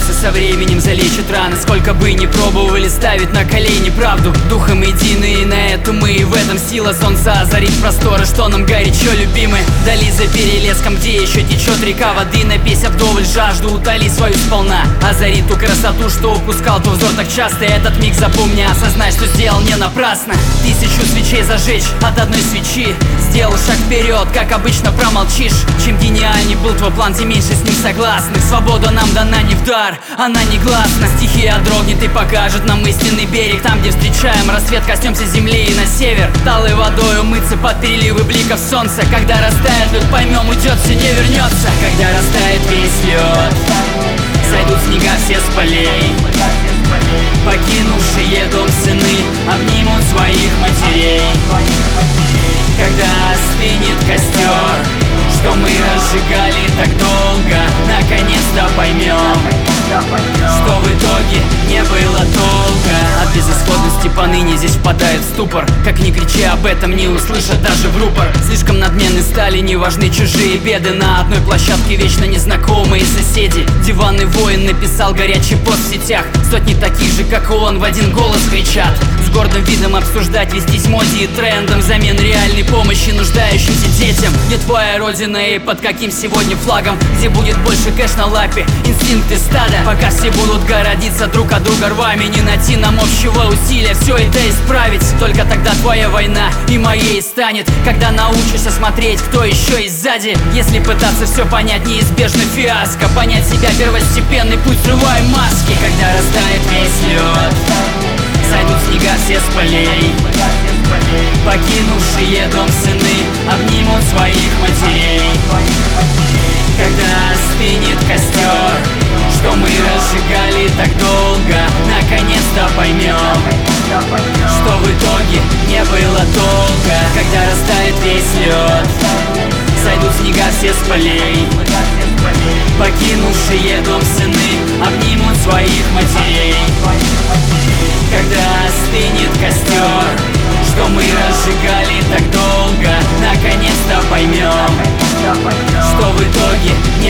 сердце со временем залечит раны. Сколько бы ни пробовали ставить на колени правду, духом единые на это мы, и в этом сила. Солнца озарит просторы, что нам горячо любимы. Вдали за перелеском, где еще течет река воды, напейся вдоволь жажду, утоли свою сполна. Озари ту красоту, что упускал твой взор так часто. Этот миг запомни, осознай, что сделал не напрасно. 1000 свечей зажечь от одной свечи. Сделал шаг вперед, как обычно промолчишь. Чем гениальней был твой план, тем меньше с ним согласных. Свобода нам дана не в дар, она негласна. Стихия дрогнет и покажет нам истинный берег. Там, где встречаем рассвет, коснемся земли и на север. Талой водой умыться под переливы бликов солнца. Когда растает лед, поймем, уйдет, все не вернется. Когда растает весь лед, сойдут снега все с полей. Покинувшие дом сыны обнимут своих матерей. Когда остынет костер, что мы разжигали так долго, наконец-то поймем, что в итоге не было толка. От безысходности поныне здесь впадает в ступор. Как ни кричи об этом, не услышат даже в рупор. Слишком надменны стали, не важны чужие беды. На одной площадке вечно незнакомые соседи. Диванный воин написал горячий пост в сетях. Сотни таких же, как и он, в один голос кричат. С гордым видом обсуждать, вестись моде и трендом. Взамен реальной помощи нуждающимся детям. Где твоя родина и под каким сегодня флагом? Где будет больше кэш на лапе, инстинкты стада? Пока все будут городиться друг от друга рвами, не найти нам общего усилия все это исправить. Только тогда твоя война и моей станет. Когда научишься смотреть, кто еще и сзади. Если пытаться все понять, неизбежно фиаско. Понять себя первостепенный путь, срывай маски. Когда растает весь лед, сойдут снега все с полей. Покинувшие дом сыны обнимут своих матерей. Когда остынет костер, что мы разжигали так долго, наконец-то поймем, что в итоге не было толка. Когда растает весь лед, сойдут снега все с полей. Покинувшие дом сыны обнимут своих матерей. Когда остынет костер, что мы разжигали так долго, наконец-то поймем, что в итоге